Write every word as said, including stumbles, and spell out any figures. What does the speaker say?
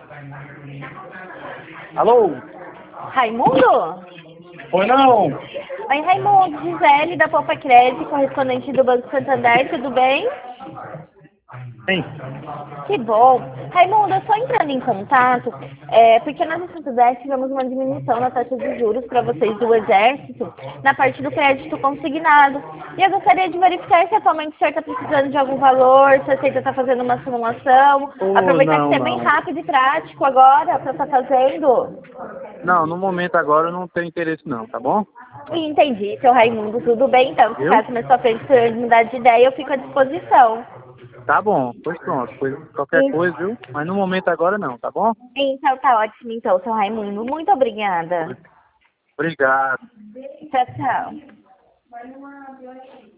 Alô? Raimundo? Oi, não. Oi, Raimundo, Gisele da Poupa Crédito, correspondente do Banco Santander, tudo bem? Sim. Que bom. Raimundo, eu estou entrando em contato, é, porque nós no Santander tivemos uma diminuição na taxa de juros para vocês do Exército, na parte do crédito consignado. E eu gostaria de verificar se atualmente o senhor está precisando de algum valor, se a Aceita está fazendo uma simulação. Oh, Aproveitar que não, você é bem não. rápido e prático agora para estar fazendo. Não, no momento agora eu não tenho interesse não, tá bom? Entendi, seu Raimundo, tudo bem então. Se Viu? caso mais pra frente o senhor mudar de ideia, eu fico à disposição. Tá bom, pois pronto. Pois qualquer coisa, viu? Mas no momento agora não, tá bom? Então tá ótimo, então, seu Raimundo. Muito obrigada. Obrigado. Tchau, tchau.